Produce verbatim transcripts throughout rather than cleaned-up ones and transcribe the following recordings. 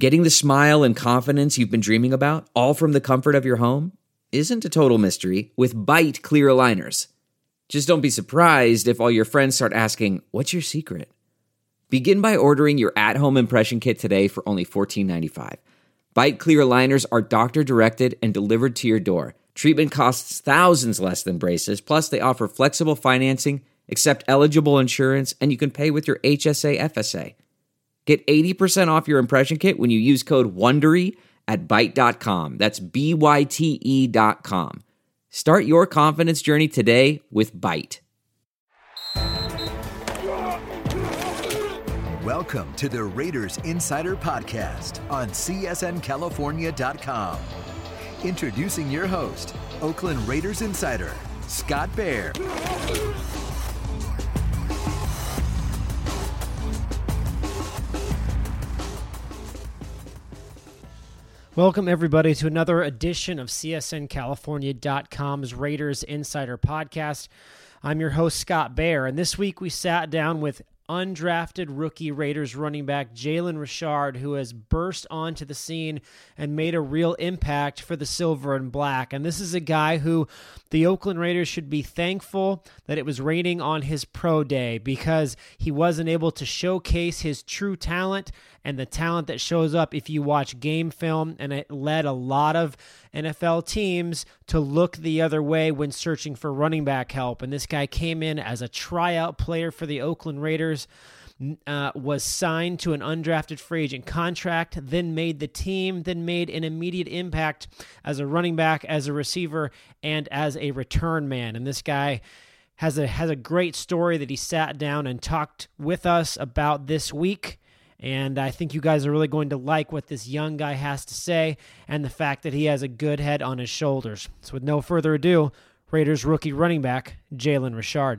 Getting the smile and confidence you've been dreaming about, all from the comfort of your home, isn't a total mystery with Byte clear aligners. Just don't be surprised if all your friends start asking, "What's your secret?" Begin by ordering your at-home impression kit today for only fourteen ninety-five. Byte clear aligners are doctor-directed and delivered to your door. Treatment costs thousands less than braces, plus they offer flexible financing, accept eligible insurance, and you can pay with your H S A F S A. Get eighty percent off your impression kit when you use code WONDERY at byte dot com. That's B Y T E dot com. Start your confidence journey today with Byte. Welcome to the Raiders Insider Podcast on C S N California dot com. Introducing your host, Oakland Raiders Insider, Scott Bair. Welcome, everybody, to another edition of C S N California dot com's Raiders Insider Podcast. I'm your host, Scott Bair, and this week we sat down with undrafted rookie Raiders running back Jalen Richard, who has burst onto the scene and made a real impact for the Silver and Black. And this is a guy who the Oakland Raiders should be thankful that it was raining on his pro day, because he wasn't able to showcase his true talent and the talent that shows up if you watch game film, and it led a lot of N F L teams to look the other way when searching for running back help. And this guy came in as a tryout player for the Oakland Raiders, uh, was signed to an undrafted free agent contract, then made the team, then made an immediate impact as a running back, as a receiver, and as a return man. And this guy has a has a great story that he sat down and talked with us about this week. And I think you guys are really going to like what this young guy has to say and the fact that he has a good head on his shoulders. So with no further ado, Raiders rookie running back Jalen Richard.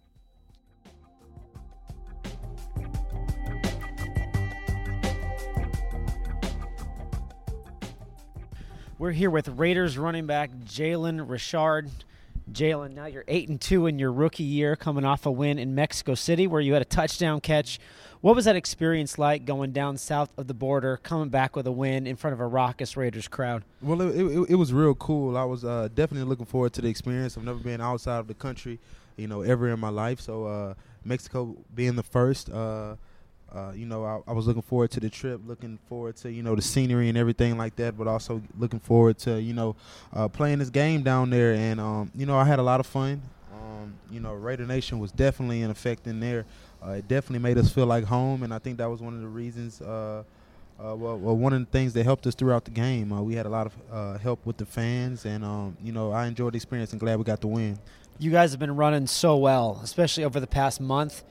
We're here with Raiders running back Jalen Richard. Jalen, now you're eight and two in your rookie year, coming off a win in Mexico City where you had a touchdown catch. What was that experience like, going down south of the border, coming back with a win in front of a raucous Raiders crowd? Well, it, it, it was real cool. I was uh, definitely looking forward to the experience. I've never been outside of the country, you know, ever in my life. So uh, Mexico being the first, uh, uh, you know, I, I was looking forward to the trip, looking forward to, you know, the scenery and everything like that, but also looking forward to, you know, uh, playing this game down there. And, um, you know, I had a lot of fun. Um, you know, Raider Nation was definitely in effect in there. Uh, it definitely made us feel like home, and I think that was one of the reasons, uh, uh, well, well, one of the things that helped us throughout the game. Uh, we had a lot of uh, help with the fans, and, um, you know, I enjoyed the experience and glad we got the win. You guys have been running so well, especially over the past month.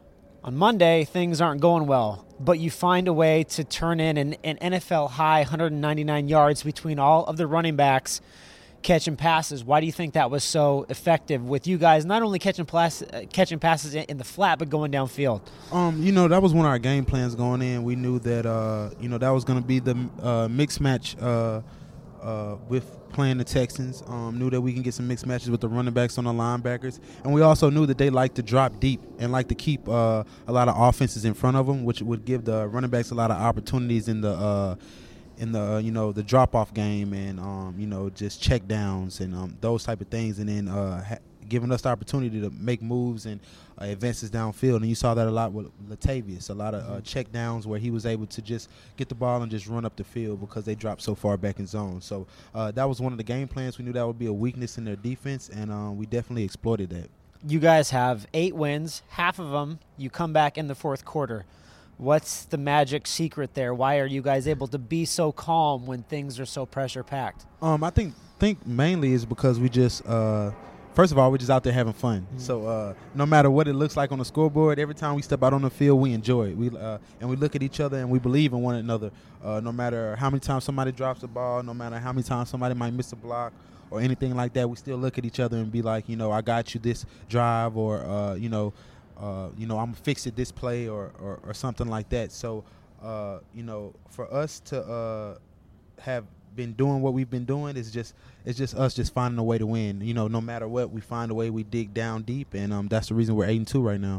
On Monday, things aren't going well, but you find a way to turn in an, an N F L high one hundred ninety-nine yards between all of the running backs catching passes. Why do you think that was so effective with you guys not only catching pass, uh, catching passes in, in the flat but going downfield? Um, you know, that was one of our game plans going in. We knew that uh, you know, that was going to be the uh, mixed match uh, uh, with playing the Texans. Um, knew that we can get some mixed matches with the running backs on the linebackers, and we also knew that they like to drop deep and like to keep uh, a lot of offenses in front of them, which would give the running backs a lot of opportunities in the uh, in the, uh, you know, the drop-off game and, um, you know, just check downs and um, those type of things, and then uh, ha- giving us the opportunity to make moves and uh, advances downfield. And you saw that a lot with Latavius, a lot of uh, check downs where he was able to just get the ball and just run up the field because they dropped so far back in zone. So uh, that was one of the game plans. We knew that would be a weakness in their defense, and uh, we definitely exploited that. You guys have eight wins, half of them you come back in the fourth quarter. What's the magic secret there? Why are you guys able to be so calm when things are so pressure-packed? Um, I think think mainly is because we just, uh, first of all, we're just out there having fun. Mm-hmm. So uh, no matter what it looks like on the scoreboard, every time we step out on the field, we enjoy it. We uh, and we look at each other and we believe in one another. Uh, no matter how many times somebody drops the ball, no matter how many times somebody might miss a block or anything like that, we still look at each other and be like, you know, I got you this drive, or uh, you know. Uh, you know, I'm going to fix it this play or, or, or something like that. So, uh, you know, for us to uh, have been doing what we've been doing is just it's just us just finding a way to win. You know, no matter what, we find a way, we dig down deep, and um, that's the reason we're eight and two right now.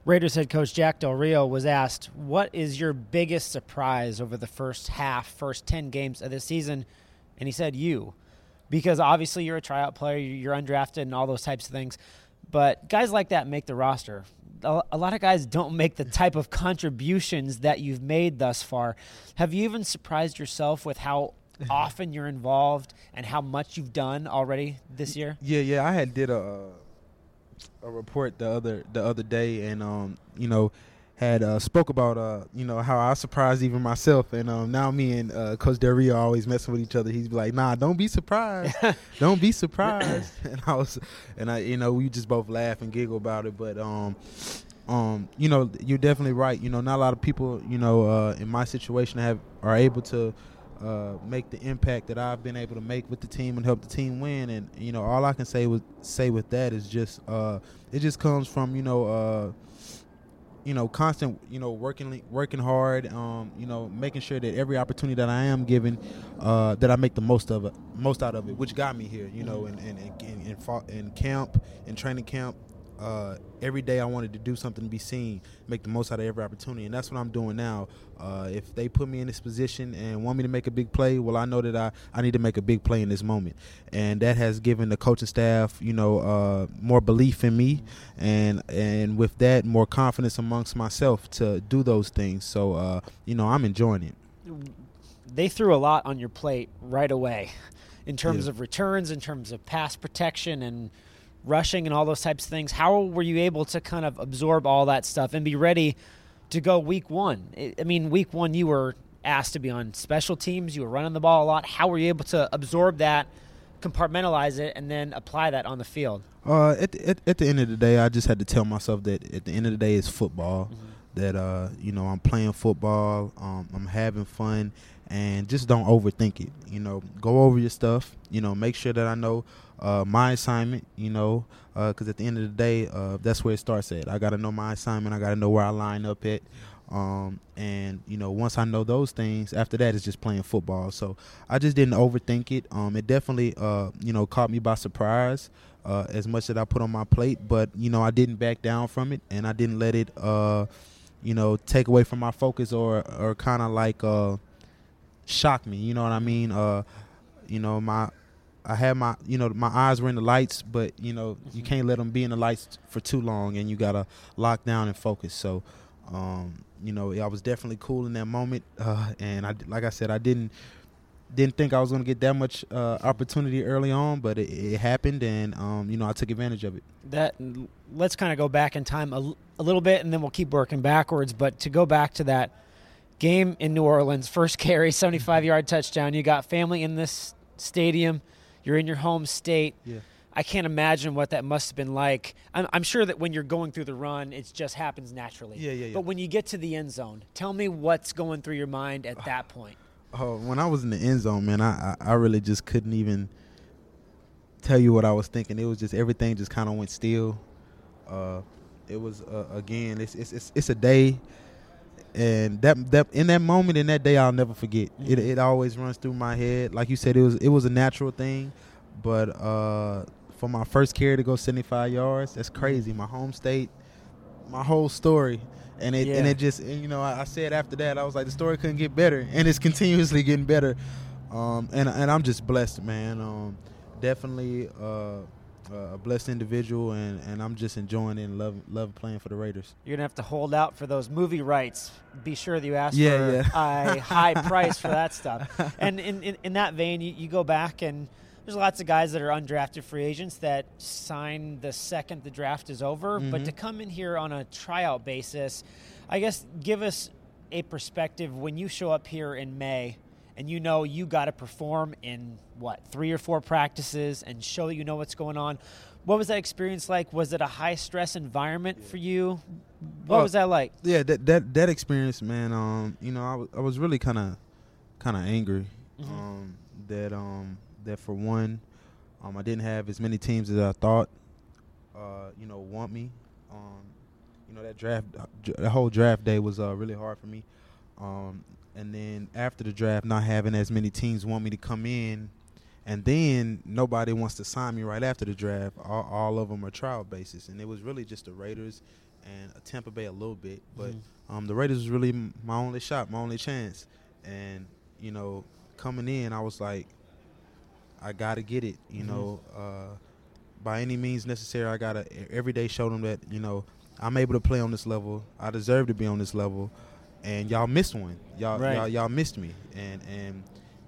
Raiders head coach Jack Del Rio was asked, what is your biggest surprise over the first half, first ten games of this season? And he said, you. Because obviously you're a tryout player, you're undrafted and all those types of things. But guys like that make the roster. A lot of guys don't make the type of contributions that you've made thus far. Have you even surprised yourself with how often you're involved and how much you've done already this year? Yeah, yeah. I had did a a report the other the other day, and um, you know, had uh, spoke about uh, you know, how I surprised even myself, and um, now me and uh, Coach Del Rio are always messing with each other. He's like, "Nah, don't be surprised, don't be surprised." And I was, and I, you know, we just both laugh and giggle about it. But um, um, you know, you're definitely right. You know, not a lot of people, you know, uh, in my situation have are able to uh, make the impact that I've been able to make with the team and help the team win. And you know, all I can say with say with that is just uh, it just comes from you know. Uh, you know, constant, you know, working working hard, um, you know, making sure that every opportunity that I am given, uh, that I make the most of it, most out of it, which got me here, you know, in in in, in, in camp, in training camp. Uh, every day I wanted to do something to be seen, make the most out of every opportunity, and that's what I'm doing now. Uh, if they put me in this position and want me to make a big play, well, I know that I, I need to make a big play in this moment, and that has given the coaching staff, you know, uh, more belief in me, and and with that, more confidence amongst myself to do those things. So, uh, you know, I'm enjoying it. They threw a lot on your plate right away in terms Yeah. of returns, in terms of pass protection and rushing and all those types of things. How were you able to kind of absorb all that stuff and be ready to go week one? I mean, week one you were asked to be on special teams. You were running the ball a lot. How were you able to absorb that, compartmentalize it, and then apply that on the field? Uh, at, the, at at the end of the day, I just had to tell myself that at the end of the day, it's football. Mm-hmm. That uh, you know, I'm playing football. Um, I'm having fun, and just don't overthink it. You know, go over your stuff. You know, make sure that I know uh, my assignment. You know, because uh, at the end of the day, uh, that's where it starts at. I got to know my assignment. I got to know where I line up at. Um, and you know, once I know those things, after that, it's just playing football. So I just didn't overthink it. Um, it definitely, uh, you know, caught me by surprise. Uh, as much that I put on my plate, but you know, I didn't back down from it, and I didn't let it, uh, you know, take away from my focus or or kind of like uh, shock me. You know what I mean? Uh, you know, my I had my, you know, my eyes were in the lights, but you know, you can't let them be in the lights for too long, and you gotta lock down and focus. So, um, you know, I was definitely cool in that moment, uh, and I, like I said, I didn't. Didn't think I was going to get that much uh, opportunity early on, but it, it happened, and um, you know, I took advantage of it. That let's kind of go back in time a, a little bit, and then we'll keep working backwards. But to go back to that game in New Orleans, first carry, seventy-five-yard touchdown. You got family in this stadium. You're in your home state. Yeah. I can't imagine what that must have been like. I'm, I'm sure that when you're going through the run, it just happens naturally. Yeah, yeah, yeah. But when you get to the end zone, tell me what's going through your mind at that point. Oh, when I was in the end zone, man, I, I, I really just couldn't even tell you what I was thinking. It was just everything just kind of went still. Uh, it was uh, again, it's, it's it's it's a day, and that that in that moment, in that day, I'll never forget. Mm-hmm. It it always runs through my head. Like you said, it was it was a natural thing, but uh, for my first carry to go seventy-five yards, that's crazy. My home state, my whole story. And it yeah. and it just, and, you know, I, I said after that, I was like, the story couldn't get better, and it's continuously getting better. Um, and and I'm just blessed, man. Um, definitely uh, a blessed individual, and, and I'm just enjoying it and love love playing for the Raiders. You're gonna have to hold out for those movie rights. Be sure that you ask yeah, for yeah. a high price for that stuff. And in, in, in that vein, you, you go back and there's lots of guys that are undrafted free agents that sign the second the draft is over. Mm-hmm. But to come in here on a tryout basis, I guess give us a perspective when you show up here in May and you know you got to perform in, what, three or four practices and show that you know what's going on. What was that experience like? Was it a high-stress environment for you? What uh, was that like? Yeah, that that, that experience, man, um, you know, I was, I was really kind of kind of angry mm-hmm. um, that um, – that for one, um, I didn't have as many teams as I thought, uh, you know, want me. Um, you know, that draft, the whole draft day was uh, really hard for me. Um, and then after the draft, not having as many teams want me to come in, and then nobody wants to sign me right after the draft. All, all of them are trial basis, and it was really just the Raiders and Tampa Bay a little bit. But mm-hmm. um, the Raiders was really my only shot, my only chance. And, you know, coming in, I was like, I got to get it, you mm-hmm. know. Uh, by any means necessary, I got to every day show them that, you know, I'm able to play on this level. I deserve to be on this level. And y'all missed one. Y'all right. y'all, y'all missed me. And and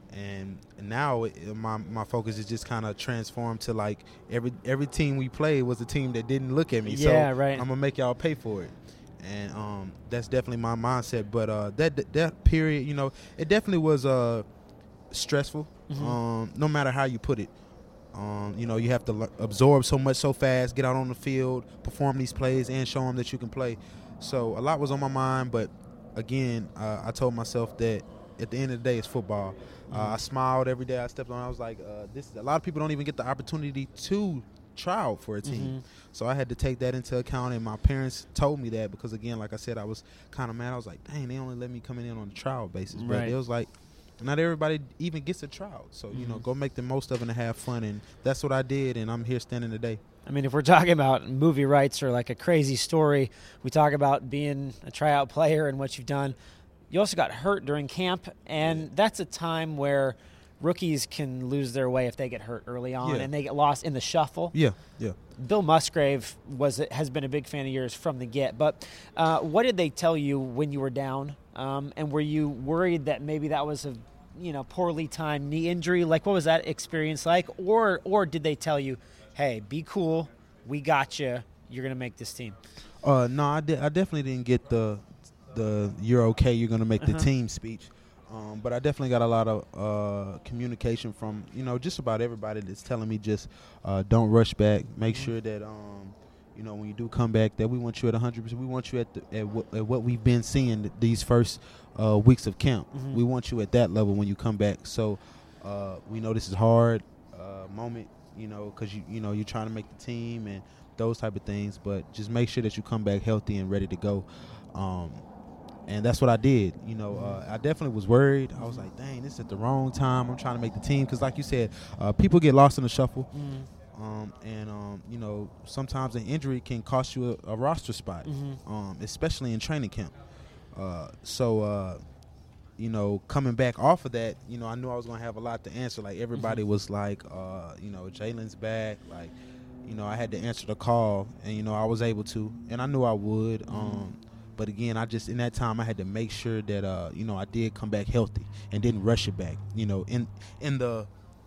and now it, my my focus is just kind of transformed to, like, every every team we played was a team that didn't look at me. Yeah, so right. I'm going to make y'all pay for it. And um, that's definitely my mindset. But uh, that that period, you know, it definitely was uh, stressful, mm-hmm. um, no matter how you put it. Um, you know, you have to l- absorb so much so fast, get out on the field, perform these plays, and show them that you can play. So a lot was on my mind, but, again, uh, I told myself that at the end of the day, it's football. Mm-hmm. Uh, I smiled every day I stepped on. I was like, uh, this. A lot of people don't even get the opportunity to try out for a team. Mm-hmm. So I had to take that into account, and my parents told me that because, again, like I said, I was kind of mad. I was like, dang, they only let me come in on a trial basis. But right. it was like, not everybody even gets a trial. So, you mm-hmm. know, go make the most of it and have fun. And that's what I did, and I'm here standing today. I mean, if we're talking about movie rights or like a crazy story, we talk about being a tryout player and what you've done. You also got hurt during camp, and yeah. that's a time where rookies can lose their way if they get hurt early on yeah. and they get lost in the shuffle. Yeah, yeah. Bill Musgrave was has been a big fan of yours from the get. But uh, what did they tell you when you were down? Um, and were you worried that maybe that was a, you know, poorly timed knee injury? Like, what was that experience like? Or or did they tell you, hey, be cool, we got you, you're going to make this team? Uh, no, I, di- I definitely didn't get the the you're okay, you're going to make uh-huh. the team speech. Um, but I definitely got a lot of uh, communication from, you know, just about everybody that's telling me just uh, don't rush back. Make mm-hmm. sure that, um, you know, when you do come back, that we want you at one hundred percent. We want you at, the, at, w- at what we've been seeing these first uh, weeks of camp. Mm-hmm. We want you at that level when you come back. So uh, we know this is hard uh, moment, you know, because, you, you know, you're trying to make the team and those type of things. But just make sure that you come back healthy and ready to go. Um And that's what I did. You know, uh, I definitely was worried. I was like, dang, this is at the wrong time. I'm trying to make the team. Because like you said, uh, people get lost in the shuffle. Mm-hmm. Um, and, um, you know, sometimes an injury can cost you a, a roster spot, mm-hmm. um, especially in training camp. Uh, so, uh, you know, coming back off of that, you know, I knew I was going to have a lot to answer. Like, everybody mm-hmm. was like, uh, you know, Jalen's back. Like, you know, I had to answer the call. And, you know, I was able to. And I knew I would. Mm-hmm. Um But, again, I just, in that time, I had to make sure that, uh, you know, I did come back healthy and didn't rush it back. You know, in in the,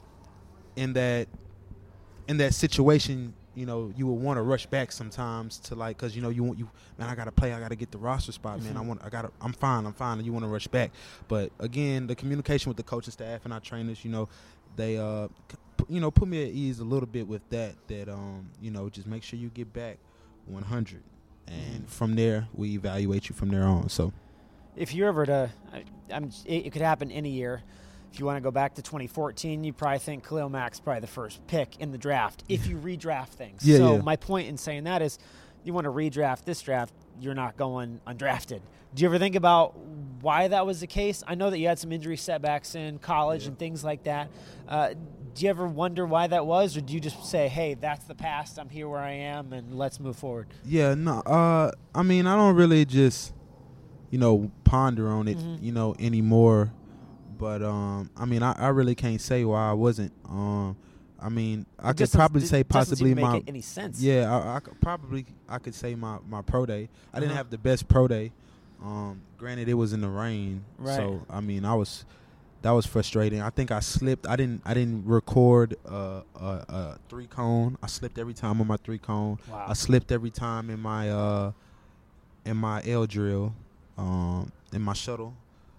in that, in that situation, you know, you would want to rush back sometimes to, like, because, you know, you want, you, man, I got to play, I got to get the roster spot, mm-hmm. man. I want, I got to, I'm fine, I'm fine, and you want to rush back. But, again, the communication with the coaching staff and our trainers, you know, they, uh, you know, put me at ease a little bit with that, that, um, you know, just make sure you get back one hundred. And from there, we evaluate you from there on. So, if you're ever to, I'm, it could happen any year. If you want to go back to twenty fourteen, you probably think Khalil Mack's probably the first pick in the draft if you redraft things. Yeah, so yeah. my point in saying that is, you want to redraft this draft, you're not going undrafted. Do you ever think about why that was the case? I know that you had some injury setbacks in college yeah. and things like that. Uh, do you ever wonder why that was, or do you just say, hey, that's the past, I'm here where I am, and let's move forward? Yeah, no, uh, I mean, I don't really just, you know, ponder on it, mm-hmm. you know, anymore. But, um, I mean, I, I really can't say why I wasn't. Um, I mean, I it could probably say possibly make my it any sense. Yeah, I, I could probably I could say my, my pro day. I uh-huh. didn't have the best pro day. Um, granted, it was in the rain, right. so I mean, I was that was frustrating. I think I slipped. I didn't I didn't record uh, a, a three cone. I slipped every time on my three cone. Wow. I slipped every time in my uh, in my L drill, um, in my shuttle.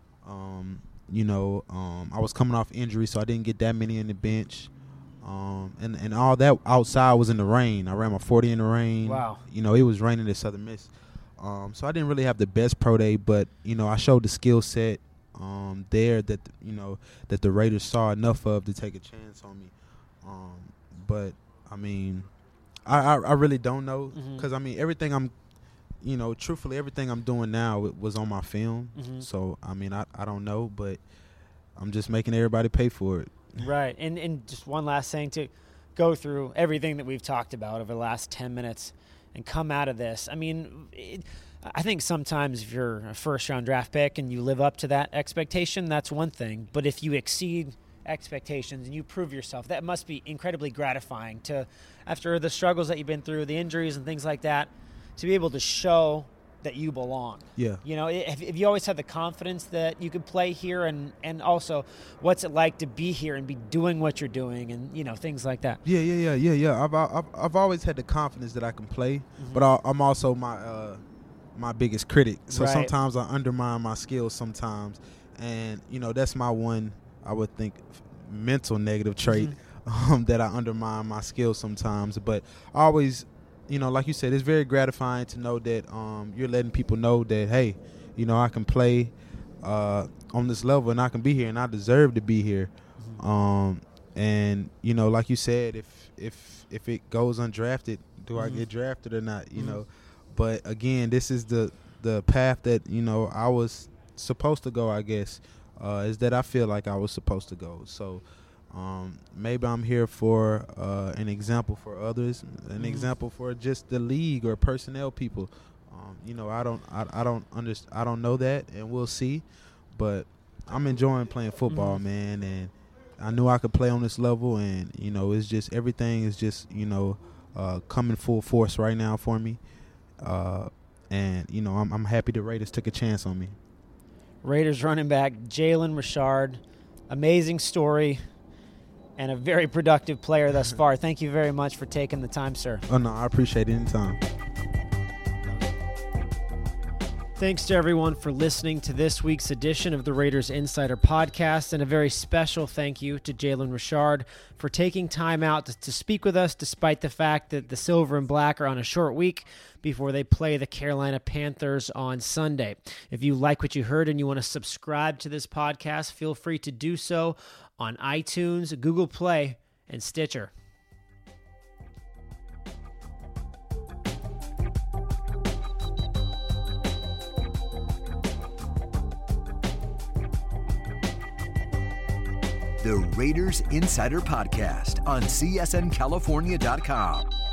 Um, you know, um, I was coming off injury, so I didn't get that many in the bench. Um, and, and all that outside was in the rain. I ran my forty in the rain. Wow. You know, it was raining at Southern Miss. Um, so I didn't really have the best pro day, but, you know, I showed the skill set um, there that, you know, that the Raiders saw enough of to take a chance on me. Um, but, I mean, I, I, I really don't know because, mm-hmm. I mean, everything I'm, you know, truthfully, everything I'm doing now it was on my film. Mm-hmm. So, I mean, I, I don't know, but I'm just making everybody pay for it. Right. And and just one last thing to go through everything that we've talked about over the last ten minutes. and come out of this. I mean, it, I think sometimes if you're a first-round draft pick and you live up to that expectation, that's one thing. But if you exceed expectations and you prove yourself, that must be incredibly gratifying to, after the struggles that you've been through, the injuries and things like that, to be able to show that you belong. Yeah. You know, if, if you always had the confidence that you could play here, and, and also what's it like to be here and be doing what you're doing, and, you know, things like that. Yeah, yeah, yeah, yeah, yeah. I've I've, I've always had the confidence that I can play, mm-hmm. but I, I'm also my uh, my biggest critic. So right. sometimes I undermine my skills sometimes, and you know that's my one, I would think, mental negative trait, mm-hmm. um, that I undermine my skills sometimes. But I always, you know, like you said, it's very gratifying to know that um, you're letting people know that, hey, you know, I can play uh, on this level and I can be here and I deserve to be here. Mm-hmm. Um, and, you know, like you said, if if if it goes undrafted, do mm-hmm. I get drafted or not, you mm-hmm. know? But, again, this is the, the path that, you know, I was supposed to go, I guess, uh, is that I feel like I was supposed to go. So, Um, maybe I'm here for uh, an example for others, an mm-hmm. example for just the league or personnel people. Um, you know, I don't, I, I don't understand, I don't know that, and we'll see. But I'm enjoying playing football, mm-hmm. man, and I knew I could play on this level, and you know, it's just everything is just you know uh, coming full force right now for me, uh, and you know, I'm, I'm happy the Raiders took a chance on me. Raiders running back Jalen Richard, amazing story. And a very productive player thus far. Thank you very much for taking the time, sir. Oh, no, I appreciate it anytime. Thanks to everyone for listening to this week's edition of the Raiders Insider Podcast, and a very special thank you to Jalen Richard for taking time out to, to speak with us, despite the fact that the Silver and Black are on a short week before they play the Carolina Panthers on Sunday. If you like what you heard and you want to subscribe to this podcast, feel free to do so on iTunes, Google Play, and Stitcher. The Raiders Insider Podcast on C S N California dot com.